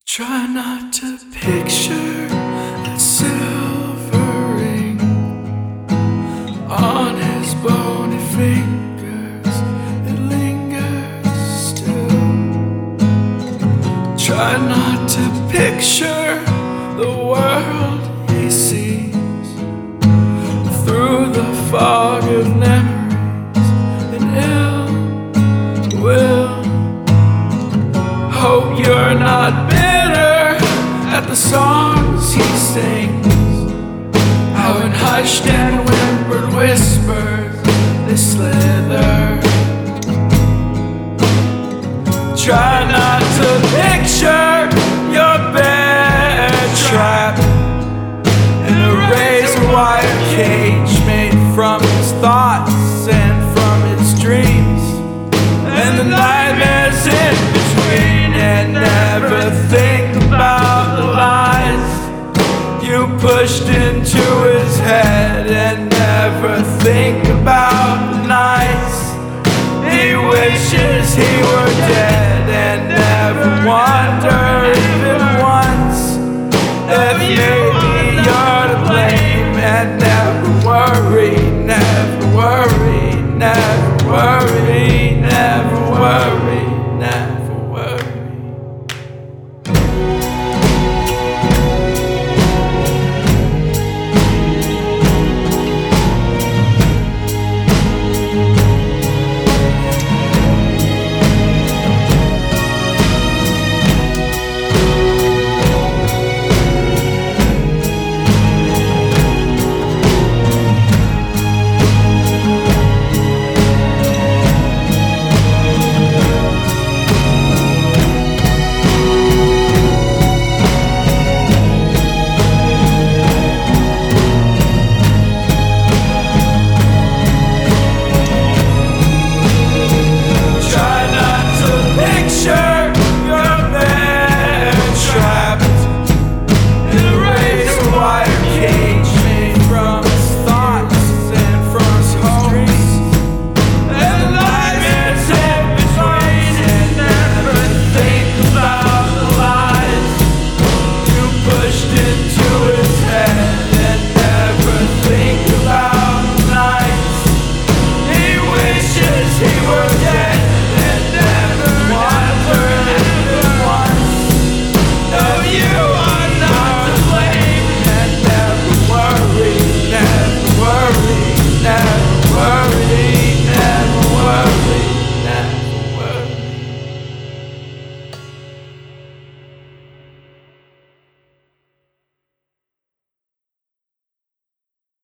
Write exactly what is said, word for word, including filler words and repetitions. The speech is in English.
Try not to picture that silver ring on his bony fingers. It lingers still. Try not to picture the world he sees through the fog of memories and ill will. Hope you're not bitter at the songs he sings, how in hushed and whimpered whispers they slither. Try not to picture your bear trapped in a razor wire cage made from his thoughts and from his dreams, and the nightmares in between. And never think about the lies you pushed into his head, and never think about the nights he wishes he were dead, and never wonder even once if maybe you're to blame. And never worry, never worry, never worry, never worry, never worry. Sure.